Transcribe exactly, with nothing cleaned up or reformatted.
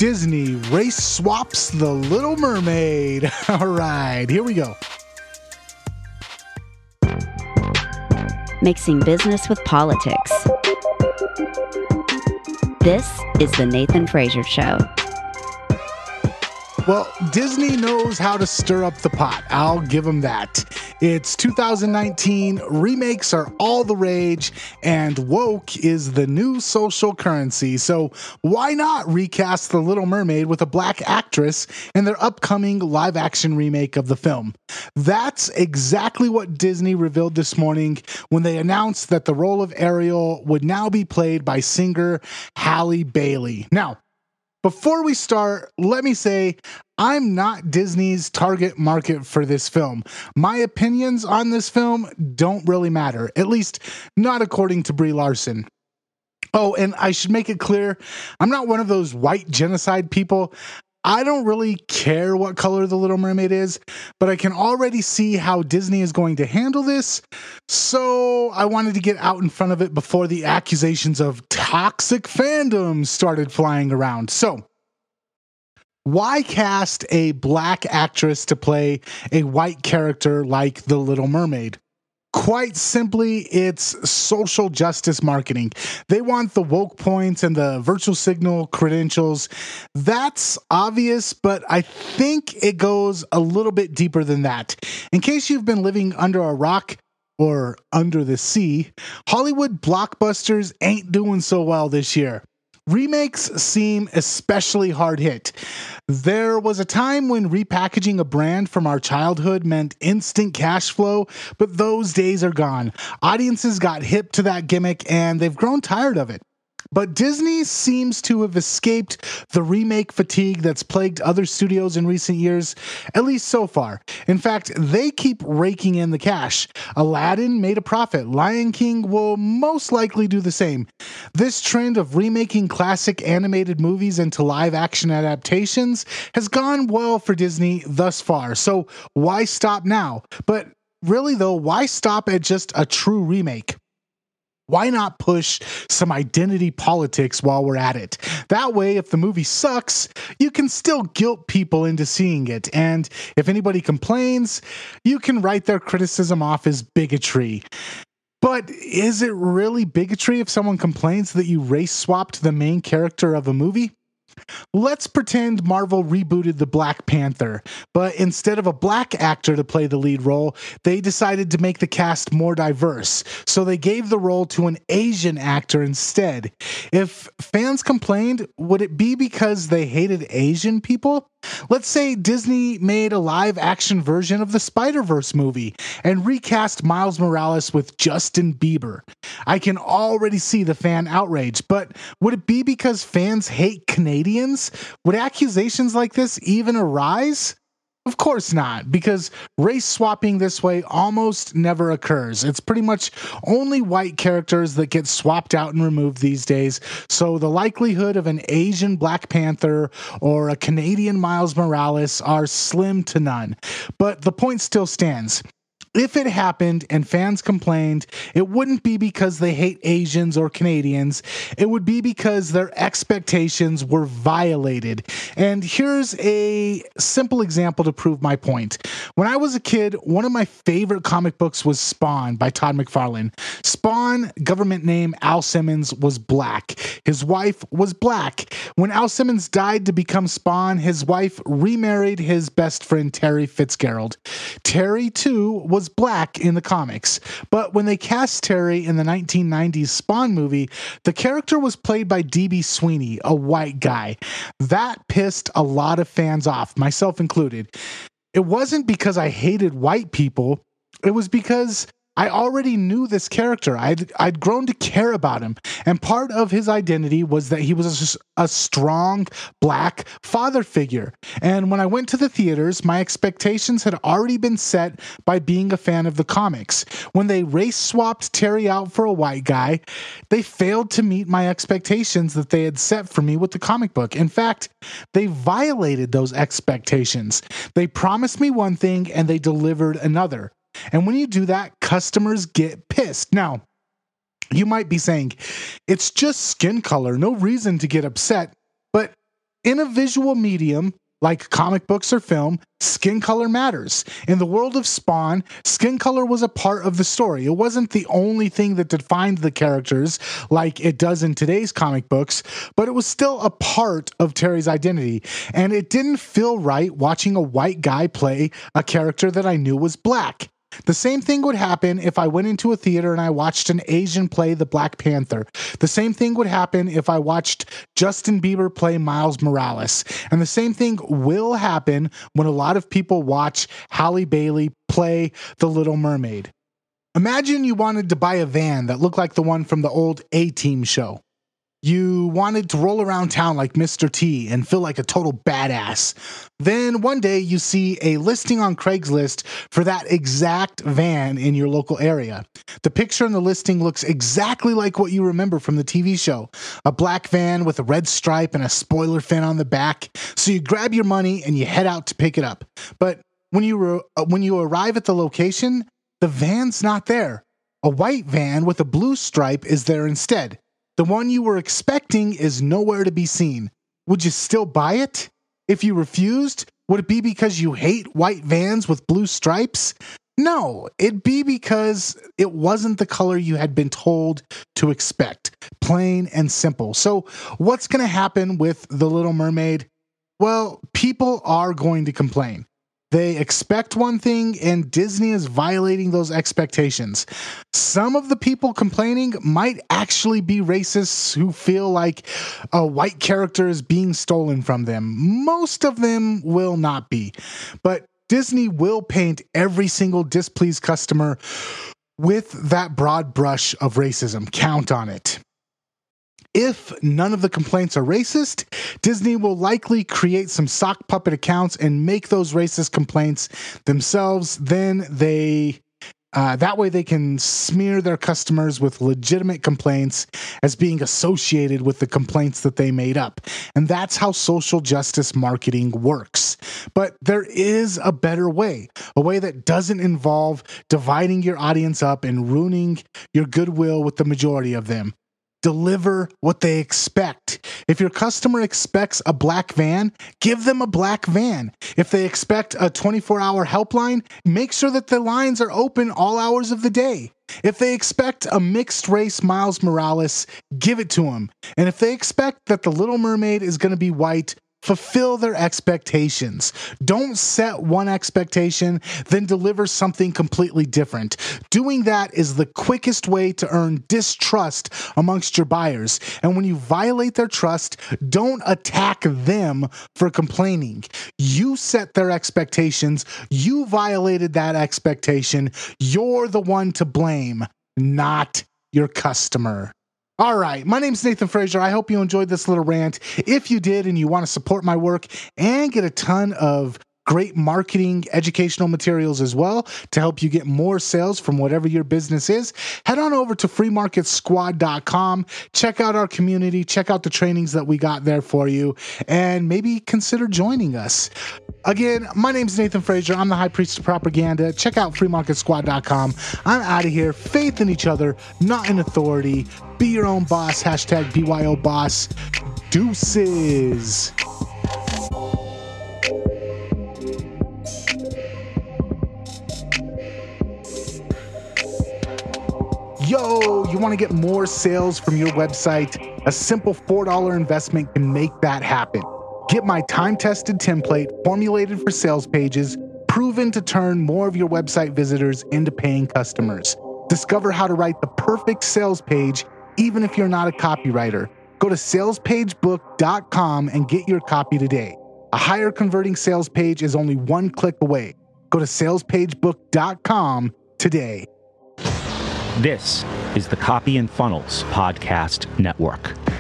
Disney race swaps The Little Mermaid. All right, here we go. Mixing business with politics. This is the Nathan Frazier Show. Well, Disney knows how to stir up the pot. I'll give them that. It's two thousand nineteen, remakes are all the rage, and woke is the new social currency. So why not recast The Little Mermaid with a black actress in their upcoming live-action remake of the film? That's exactly what Disney revealed this morning when they announced that the role of Ariel would now be played by singer Halle Bailey. Now, before we start, let me say I'm not Disney's target market for this film. My opinions on this film don't really matter, at least not according to Brie Larson. Oh, and I should make it clear, I'm not one of those white genocide people. I don't really care what color the Little Mermaid is, but I can already see how Disney is going to handle this. So I wanted to get out in front of it before the accusations of toxic fandom started flying around. So why cast a black actress to play a white character like the Little Mermaid? Quite simply, it's social justice marketing. They want the woke points and the virtual signal credentials. That's obvious, but I think it goes a little bit deeper than that. In case you've been living under a rock or under the sea, Hollywood blockbusters ain't doing so well this year. Remakes seem especially hard hit. There was a time when repackaging a brand from our childhood meant instant cash flow, but those days are gone. Audiences got hip to that gimmick and they've grown tired of it. But Disney seems to have escaped the remake fatigue that's plagued other studios in recent years, at least so far. In fact, they keep raking in the cash. Aladdin made a profit. Lion King will most likely do the same. This trend of remaking classic animated movies into live-action adaptations has gone well for Disney thus far, so why stop now? But really though, why stop at just a true remake? Why not push some identity politics while we're at it? That way, if the movie sucks, you can still guilt people into seeing it. And if anybody complains, you can write their criticism off as bigotry. But is it really bigotry if someone complains that you race swapped the main character of a movie? Let's pretend Marvel rebooted the Black Panther, but instead of a black actor to play the lead role, they decided to make the cast more diverse, so they gave the role to an Asian actor instead. If fans complained, would it be because they hated Asian people? Let's say Disney made a live-action version of the Spider-Verse movie and recast Miles Morales with Justin Bieber. I can already see the fan outrage, but would it be because fans hate Canadians? Would accusations like this even arise? Of course not, because race swapping this way almost never occurs. It's pretty much only white characters that get swapped out and removed these days, so the likelihood of an Asian Black Panther or a Canadian Miles Morales are slim to none. But the point still stands. If it happened and fans complained, it wouldn't be because they hate Asians or Canadians. It would be because their expectations were violated. And here's a simple example to prove my point. When I was a kid, one of my favorite comic books was Spawn by Todd McFarlane. Spawn, government name Al Simmons, was black. His wife was black. When Al Simmons died to become Spawn, his wife remarried his best friend Terry Fitzgerald. Terry, too, was black in the comics, but when they cast Terry in the nineteen nineties Spawn movie, the character was played by D B Sweeney, a white guy. That pissed a lot of fans off, myself included. It wasn't because I hated white people, it was because I already knew this character. I'd, I'd grown to care about him. And part of his identity was that he was a, a strong black father figure. And when I went to the theaters, my expectations had already been set by being a fan of the comics. When they race swapped Terry out for a white guy, they failed to meet my expectations that they had set for me with the comic book. In fact, they violated those expectations. They promised me one thing and they delivered another. And when you do that, customers get pissed. Now, you might be saying, it's just skin color, no reason to get upset. But in a visual medium, like comic books or film, skin color matters. In the world of Spawn, skin color was a part of the story. It wasn't the only thing that defined the characters like it does in today's comic books, but it was still a part of Terry's identity. And it didn't feel right watching a white guy play a character that I knew was black. The same thing would happen if I went into a theater and I watched an Asian play the Black Panther. The same thing would happen if I watched Justin Bieber play Miles Morales. And the same thing will happen when a lot of people watch Halle Bailey play The Little Mermaid. Imagine you wanted to buy a van that looked like the one from the old A-Team show. You wanted to roll around town like Mister T and feel like a total badass. Then one day you see a listing on Craigslist for that exact van in your local area. The picture in the listing looks exactly like what you remember from the T V show. A black van with a red stripe and a spoiler fin on the back. So you grab your money and you head out to pick it up. But when you re- when you arrive at the location, the van's not there. A white van with a blue stripe is there instead. The one you were expecting is nowhere to be seen. Would you still buy it? If you refused, would it be because you hate white vans with blue stripes? No, it'd be because it wasn't the color you had been told to expect. Plain and simple. So what's going to happen with The Little Mermaid? Well, people are going to complain. They expect one thing, and Disney is violating those expectations. Some of the people complaining might actually be racists who feel like a white character is being stolen from them. Most of them will not be. But Disney will paint every single displeased customer with that broad brush of racism. Count on it. If none of the complaints are racist, Disney will likely create some sock puppet accounts and make those racist complaints themselves. Then they, uh, that way they can smear their customers with legitimate complaints as being associated with the complaints that they made up. And that's how social justice marketing works. But there is a better way, a way that doesn't involve dividing your audience up and ruining your goodwill with the majority of them. Deliver what they expect. If your customer expects a black van, give them a black van. If they expect a twenty-four hour helpline, make sure that the lines are open all hours of the day. If they expect a mixed race Miles Morales, give it to them. And if they expect that The Little Mermaid is going to be white, fulfill their expectations. Don't set one expectation, then deliver something completely different. Doing that is the quickest way to earn distrust amongst your buyers. And when you violate their trust, don't attack them for complaining. You set their expectations. You violated that expectation. You're the one to blame, not your customer. All right, my name's Nathan Frazier. I hope you enjoyed this little rant. If you did and you want to support my work and get a ton of great marketing educational materials as well to help you get more sales from whatever your business is, head on over to free market squad dot com. Check out our community, check out the trainings that we got there for you, and maybe consider joining us. Again, my name's Nathan Frazier. I'm the High Priest of Propaganda. Check out free market squad dot com. I'm out of here. Faith in each other, not in authority. Be your own boss. Hashtag B Y O boss. Deuces. Yo, you want to get more sales from your website? A simple four dollars investment can make that happen. Get my time-tested template formulated for sales pages, proven to turn more of your website visitors into paying customers. Discover how to write the perfect sales page, even if you're not a copywriter. Go to sales page book dot com and get your copy today. A higher converting sales page is only one click away. Go to sales page book dot com today. This is the Copy and Funnels Podcast Network.